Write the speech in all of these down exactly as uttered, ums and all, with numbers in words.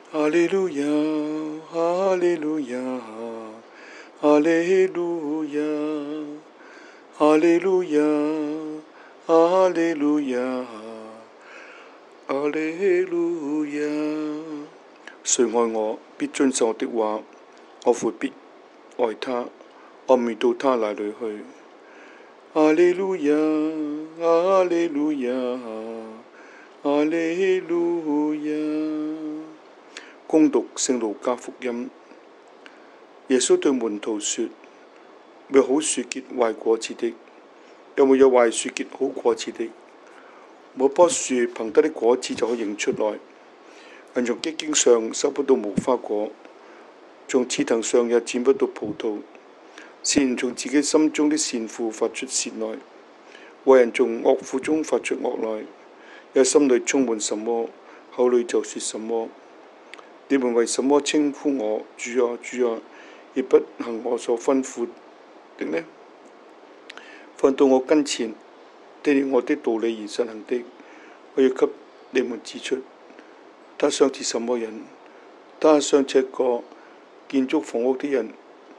哈利路亞，哈利路亞，哈利路亞，哈利路亞，哈利路亞，哈利路亞。誰愛我，必遵守我的話，我父必愛他，我未到他那裏去。哈利路亞，哈利路亞，哈利路亞。恭讀聖路加福音。耶穌對門徒說：沒有好樹結壞果子的，又沒有壞樹結好果子的。每棵樹憑得的果子就可以認出來。人從荊棘上收不到無花果，從刺藤上也剪不到葡萄。善人從自己心中的善庫發出善來，壞人從惡庫中發出惡來。因心裏充滿什麼，口裏就說什麼。你們為什麼稱呼我主啊主啊，而不行我所吩咐的呢？凡到我跟前聽了我的道理而實行的，我要給你們指出，他像似什麼人？他像這個建築房屋的人，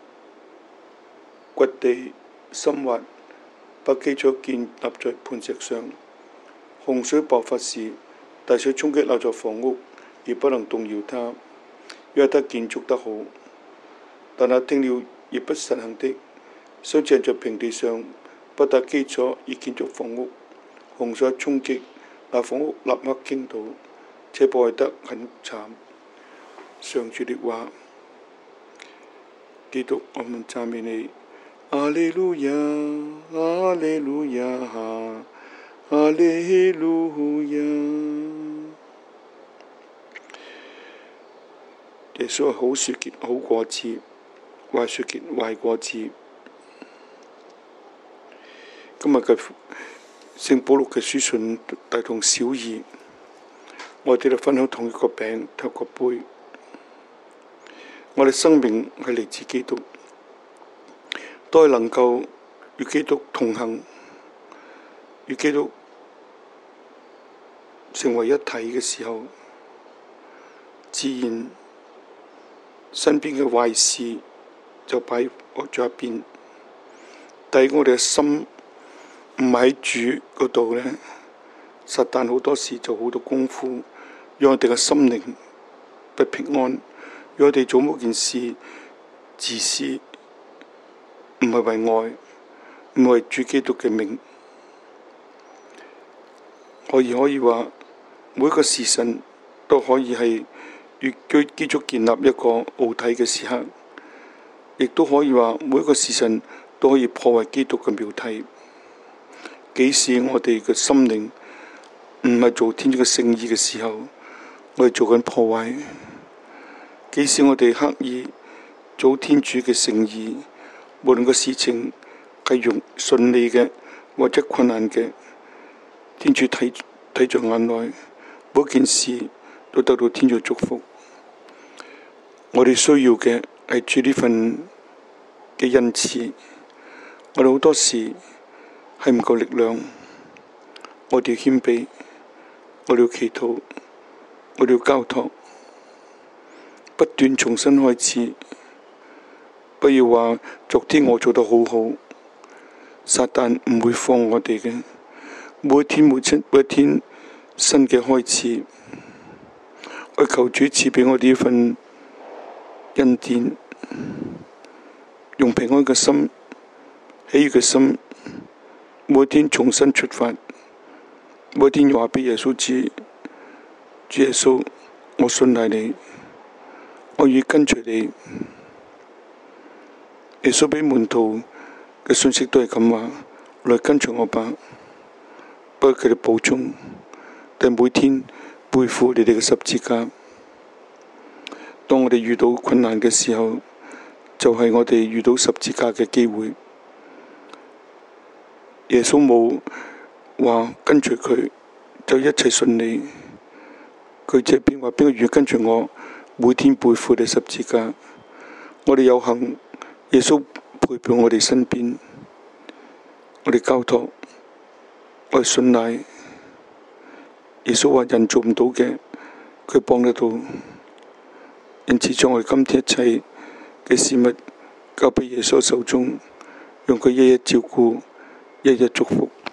掘地深挖，把基礎建立在磐石上。洪水爆發時，大水衝擊那座房屋，而不能動搖它，因為它建築得好。但那聽了而不實行的，像建在平地上，不打基礎而建築房屋，洪水衝擊，那房屋立刻傾倒，且破壞得很慘。上主的話。基督，我們讚美你。阿利路亞，阿利路亞，阿利路亞。耶穌好樹結好果子，壞樹結壞果子。今日嘅聖保祿嘅書信大同小異，我哋都分享同一個餅，同一個杯。我哋生命係嚟自基督，都係能夠與基督同行，與基督成為一體嘅時候，自然身邊嘅壞事就擺咗一邊。但係我哋嘅心唔喺主嗰度呢，撒旦好多時做好多功夫，讓我哋嘅心靈不平安，讓我哋做某件事自私，唔係為愛，唔係為主基督嘅名。可以可以話，每一個時辰都可以係與基督建立一個奧體嘅時刻，亦都可以話每一個時辰都可以破壞基督嘅廟體。幾時我哋嘅心靈唔係做天主嘅聖意嘅時候，我哋做緊破壞。幾時我哋刻意做天主嘅聖意，無論個事情係容順利嘅或者困難嘅，天主睇睇在眼內，每件事都得到天主祝福。我哋需要嘅係主呢份嘅恩賜。我哋好多時係唔夠力量，我哋要謙卑，我哋要祈禱，我哋要交託，不斷重新開始。不要話昨天我做得好好，撒旦唔會放我哋嘅。每一天每一每一天新嘅開始，我求主賜俾我哋呢份恩典，用平安嘅心、喜悅嘅心，每一天重新出發。每一天話俾耶穌知，主耶穌，我信賴你，我願跟隨你。耶穌俾門徒嘅信息都係咁話，來跟隨我吧。不過佢哋補充，但每天背負你哋嘅十字架。當我哋遇到困難嘅時候，就係、是、我哋遇到十字架嘅機會。耶穌冇話跟隨佢就一切順利，佢這邊話邊個願意跟隨我，每天背負你十字架。我哋有幸，耶穌陪伴我哋身邊，我哋交託，我哋信賴。耶穌話人做唔到嘅，佢幫得到。 因此將我哋今天一切嘅事物交俾耶穌手中，讓佢一一照顧，一一祝福。